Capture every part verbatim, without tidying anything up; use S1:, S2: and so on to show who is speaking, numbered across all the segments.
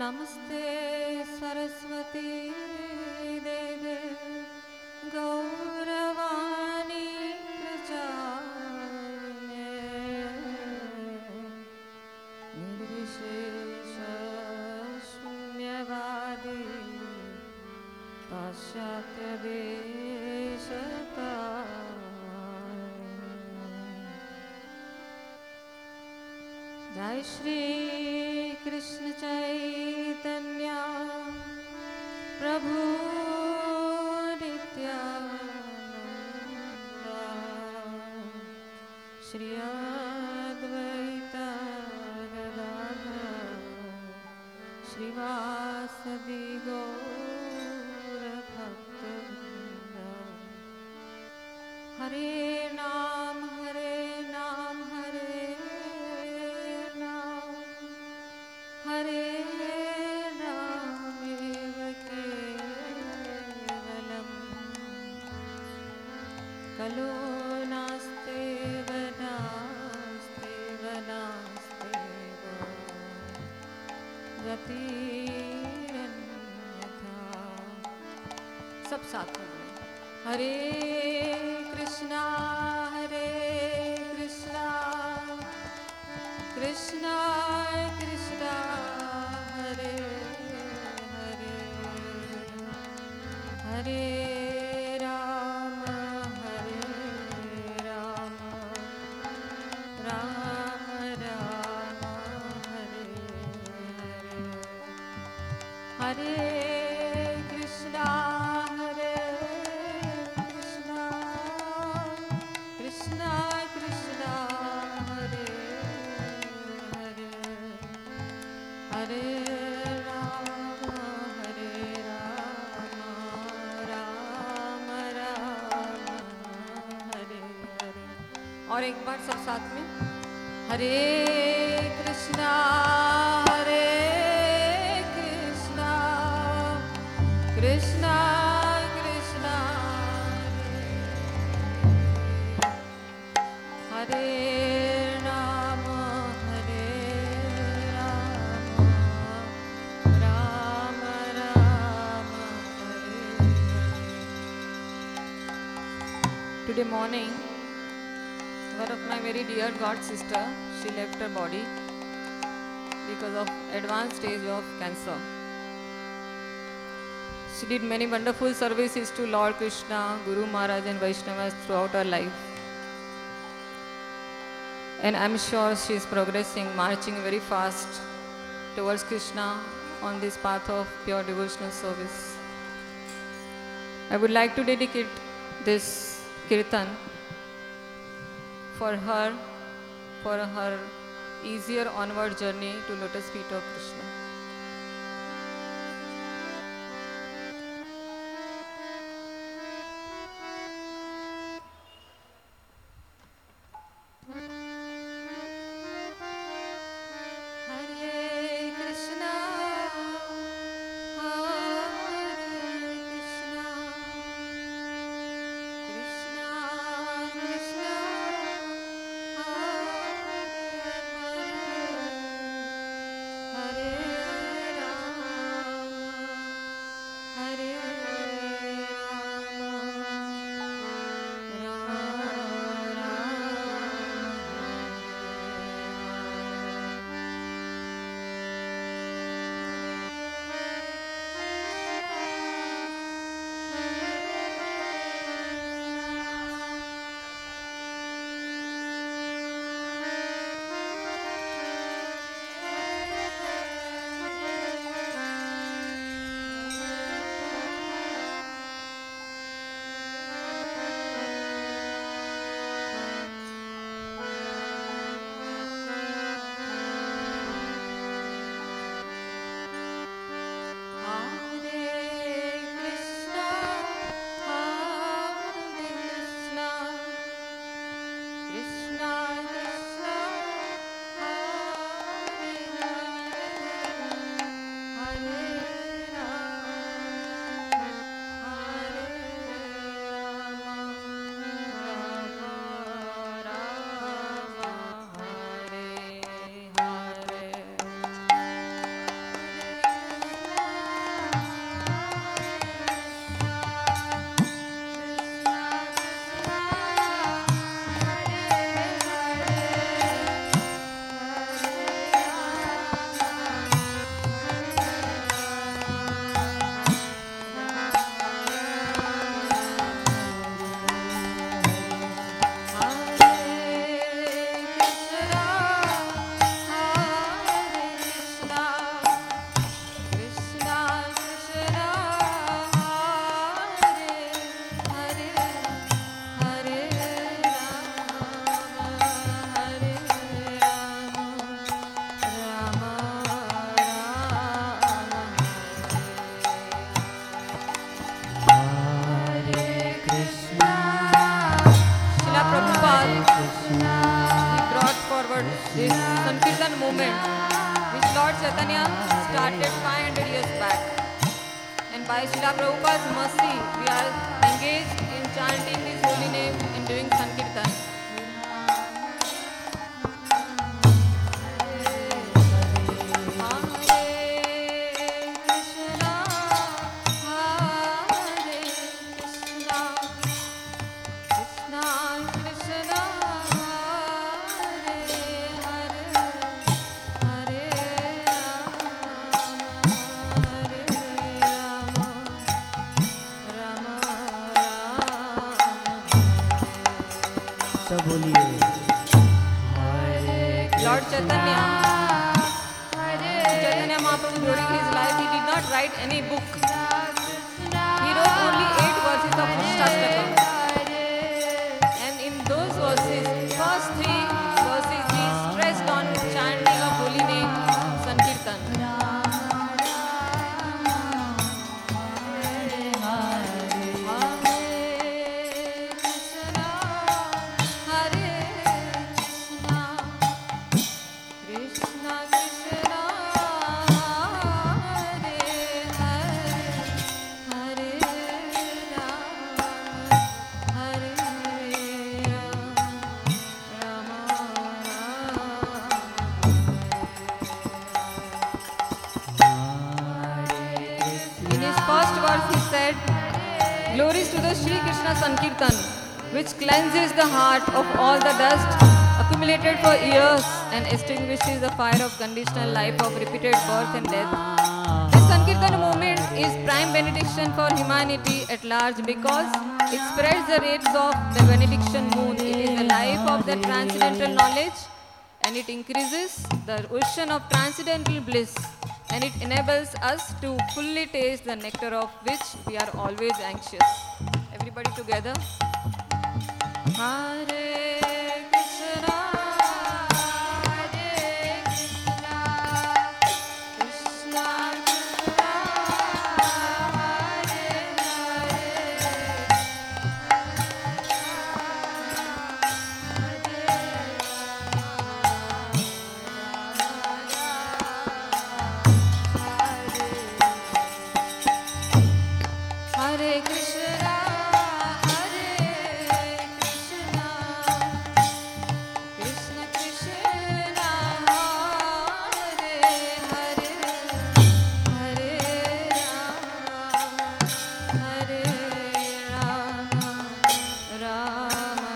S1: नमस्ते सरस्वती देवे गौरवाणी प्रचारिणे निर्विशेष शून्यवादी पाश्चात्य देशतारिणे। जय श्री कृष्ण चैतन्य प्रभु नित्यानंद श्री अद्वैत गदाधर श्रीवासदि गौर भक्तवृंद। हरे नाम हरे नाम हरे नाम हरे रामेव केवलम् कलो नास्तेव नास्तेव नास्तेव गतिरन्यथा। सब साथ में बोलें। हरे कृष्णा हरे कृष्णा कृष्णा कृष्णा हरे हरे हरे राम हरे राम राम राम हरे हरे हरे कृष्णा हरे कृष्णा कृष्णा कृष्णा हरे हरे हरे राम हरे राम राम राम हरे हरे। और एक बार सब साथ में हरे कृष्णा हरे कृष्णा कृष्णा कृष्णा हरे राम हरे Ram Ram Ram Hare Hare. Today morning, one of my very dear god sister, she left her body because of advanced stage of cancer. She did many wonderful services to Lord Krishna, Guru Maharaj and Vaishnavas throughout her life. And I'm sure she is progressing, marching very fast towards Krishna on this path of pure devotional service. I would like to dedicate this kirtan for her, for her easier onward journey to lotus feet of Krishna. Hare Krishna, Hare Krishna, Krishna Krishna, Hare Hare, Hare movement which Lord Chaitanya started five hundred years back. And by Srila Prabhupada's mercy, we are engaged in chanting His holy name and doing Sankirtan. Lord Chaitanya, Chaitanya Mahaprabhu during his life, he did not write any book. He wrote only eight verses of Shastakam. And in those verses, first three verses, he stressed on chanting of holy name, Sankirtan. Glories to the Shri Krishna Sankirtan, which cleanses the heart of all the dust accumulated for years and extinguishes the fire of conditional life of repeated birth and death. This Sankirtan movement is prime benediction for humanity at large because it spreads the rays of the benediction moon. It is the life of the transcendental knowledge, and it increases the ocean of transcendental bliss, and it enables us to fully taste the nectar of which we are always anxious. Everybody together. Hare Krishna, Hare Krishna, Krishna Krishna, Hare Hare Krishna, Hare Krishna, Krishna Krishna, Hare Hare, Hare Rama, Hare Rama, Rama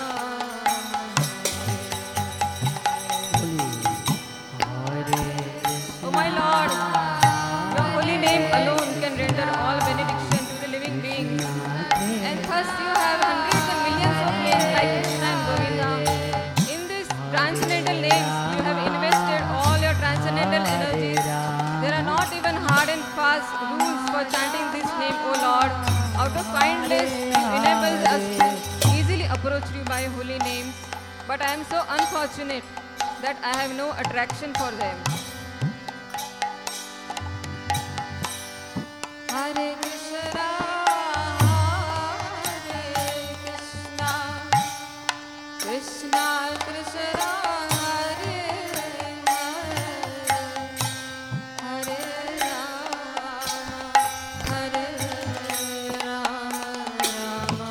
S1: Rama. Oh my Lord, your holy name alone can render all benediction to the living beings. And thus you have hundreds and millions of names like Krishna and Govinda. In these transcendental names, you have invested all your transcendental energies. There are not even hard and fast rules for chanting this name, O Lord. Out of kindness, you enable us to easily approach you by holy names. But I am so unfortunate that I have no attraction for them. Hare Krishna, Hare Krishna, Krishna Krishna, Hare Hare, Hare Rama, Hare Rama, Rama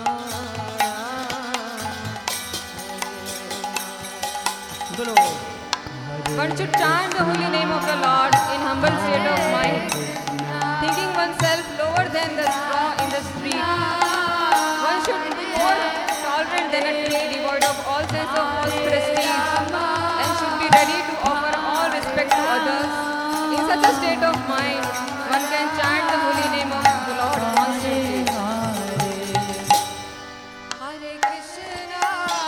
S1: Rama. One should chant the holy name of the Lord in humble state of mind, thinking oneself lower than the straw in the street. One should be more tolerant than a tree, devoid of all sense of false prestige, and should be ready to offer all respect to others. In such a state of mind, one can chant the holy name of the Lord constantly. Hare Krishna,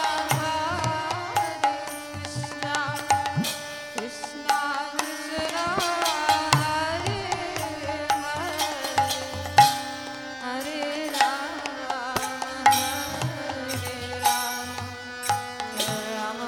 S1: Hare Krishna, Krishna Krishna, Hare Hare, Hare Rama, Hare Rama,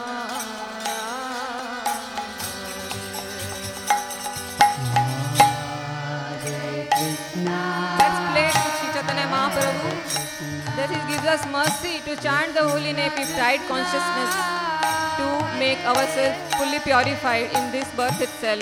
S1: Rama. Let's play to Sri Chaitanya Mahaprabhu that He gives us mercy to chant the holy name with right consciousness. to make ourselves fully purified in this birth itself.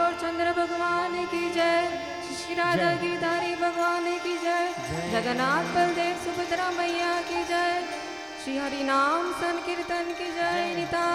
S1: गौर चंद्र भगवान की जय, श्री राधा गिरधारी भगवान की जय, जगन्नाथ बलदेव सुभद्रा मैया की जय, श्री हरि नाम संकीर्तन की जय, निताय